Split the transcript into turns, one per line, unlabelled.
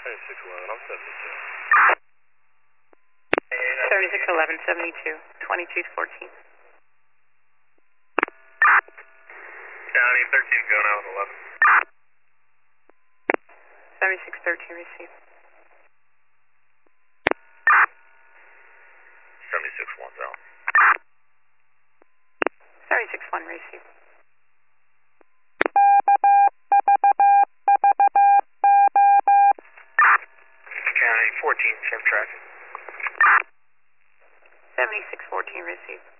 Hey, 611, I'm 72.
7611, 72, 2214.
County 13 going out with 11.
7613 received.
76 1's out.
761 received.
County 14, same traffic.
7614 received.